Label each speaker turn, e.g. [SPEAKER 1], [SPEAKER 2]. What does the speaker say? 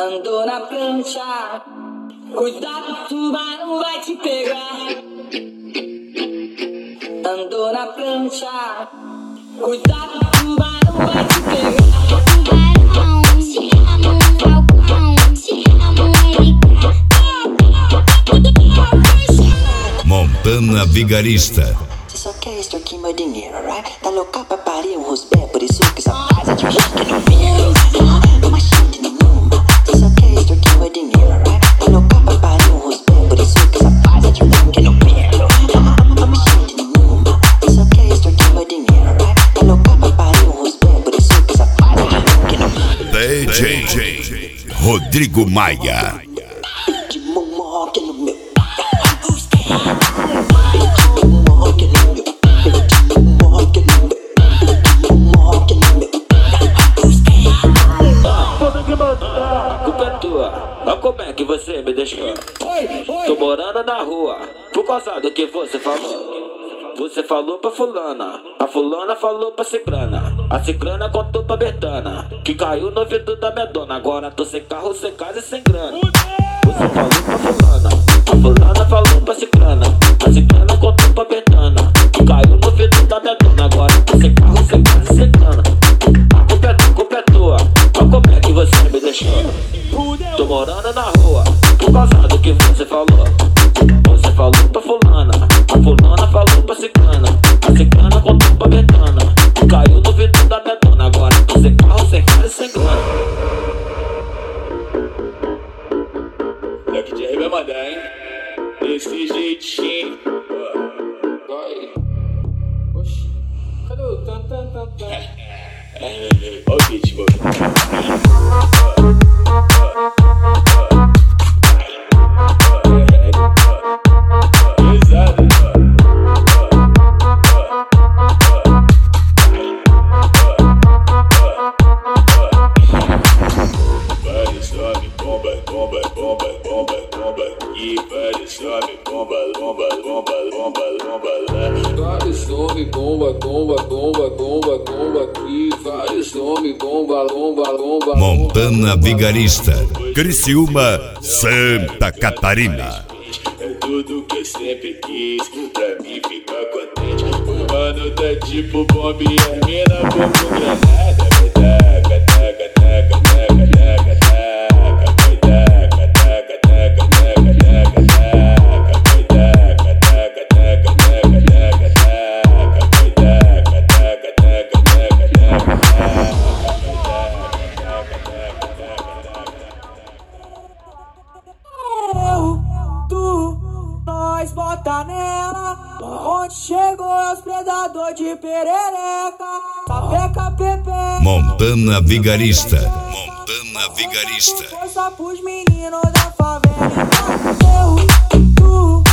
[SPEAKER 1] Andou na prancha, cuidado, tubarão vai te pegar. Andou na prancha, cuidado, tubarão vai te pegar.
[SPEAKER 2] Tubarão, te amo, falcão, te amo,
[SPEAKER 3] Montana Vigarista.
[SPEAKER 4] Você só quer extorquir meu dinheiro, right? Tá louca pra parir um rosbé, por isso que essa faz é de rock no meio. Uma chute no mundo. Você só quer extorquir meu dinheiro, right? Tá louca pra parir um rosbé, por isso que essa faz é de rock no meio. Uma chute no mundo. Você só quer extorquir meu dinheiro, right? Tá louca pra parir um rosbé, por isso que essa faz é de rock no meio.
[SPEAKER 3] DJ Rodrigo Maia.
[SPEAKER 4] De rock no meu.
[SPEAKER 5] Olha como é que você me deixou. Tô morando na rua por causa do que você falou. Você falou pra fulana, a fulana falou pra cicrana, a cicrana contou pra Betana, que caiu no ouvido da minha dona. Agora tô sem carro, sem casa e sem grana. Você falou pra fulana, a fulana falou pra cicrana, a cicrana contou pra Betana, que caiu no ouvido da minha dona. Agora tô sem carro, sem casa e sem grana. A culpa é tua, olha como é que você me deixou. Tô morando na rua por causa do que você falou. Você falou pra fulana, a fulana falou pra ciclana, a ciclana contou pra Betana, caiu no vidro da minha dona. Agora tô sem carro, sem cara e sem grana. Daqui de vai mandar, hein? Desse jeitinho. Oxi, cadê o tan? Olha o beat,
[SPEAKER 3] Montana Vigarista, Criciúma, Santa Catarina.
[SPEAKER 5] É tudo que eu sempre quis, pra mim ficar contente. O mano tá tipo bomba e a mina como granada. Taca, taca, taca, taca, taca, taca, vai taca, taca, taca, taca, taca, taca, vai taca, taca, taca, taca, taca, taca, vai taca, taca, taca, taca, taca, taca.
[SPEAKER 1] Nós bota nela, onde chegou os predador de perereca, sapeca pepe.
[SPEAKER 3] Montana Vigarista. Montana Vigarista.
[SPEAKER 1] Força pros meninos da favela. Eu, tu,